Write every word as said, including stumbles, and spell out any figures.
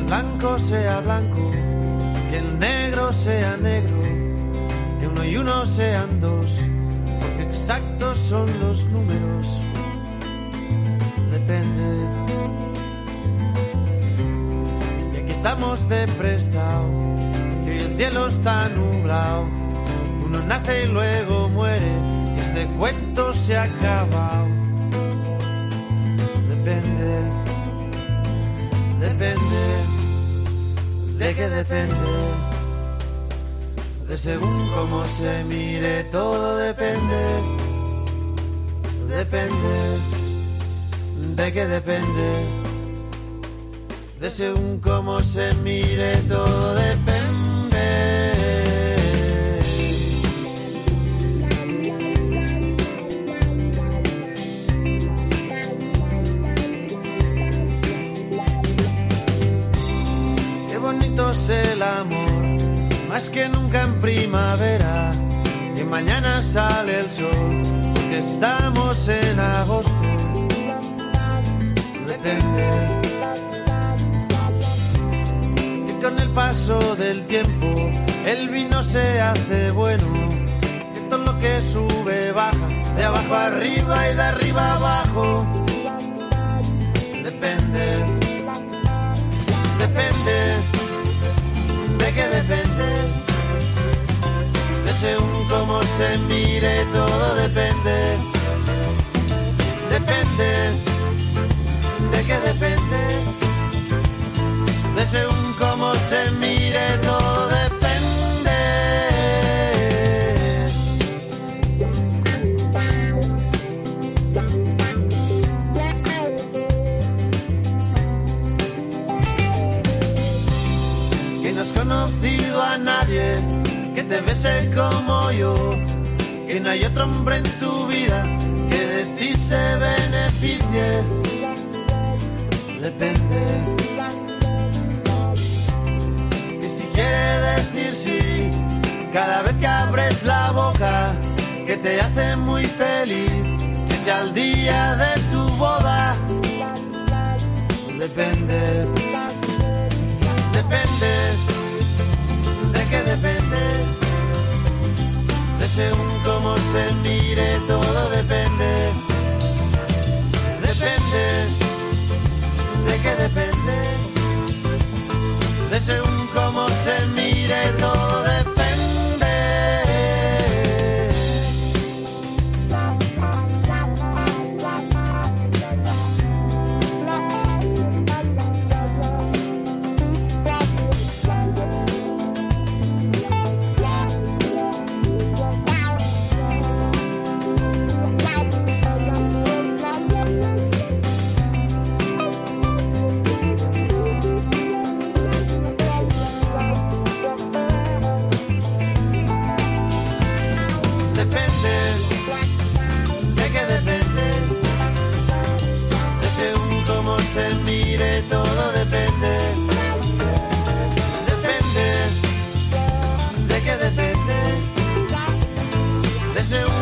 blanco sea blanco, que el negro sea negro, que uno y uno sean dos, porque exactos son los números. Depende. Y aquí estamos de prestado, que hoy el cielo está nublado. Uno nace y luego muere, y este cuento se ha acabado. Depende, depende, ¿de qué depende? De según cómo se mire, todo depende. Depende, ¿de qué depende? De según cómo se mire, todo depende. Es el amor, más que nunca en primavera, y mañana sale el sol, porque estamos en agosto. Depende. Y con el paso del tiempo, el vino se hace bueno, que todo lo que sube baja, de abajo arriba y de arriba abajo. Depende. Depende. ¿De qué depende? De según cómo se mire, todo depende. Depende. ¿De qué depende? De según cómo se mire, todo depende. Conocido a nadie que te bese como yo, que no hay otro hombre en tu vida que de ti se beneficie. Depende. Y si quiere decir sí, cada vez que abres la boca, que te hace muy feliz, que sea el día de tu boda. Depende. Depende. ¿De qué depende? De según cómo se mire, todo depende. Depende. ¿De qué depende? De según cómo se mire, todo depende. Se mire, todo depende. Depende. ¿De qué depende? De según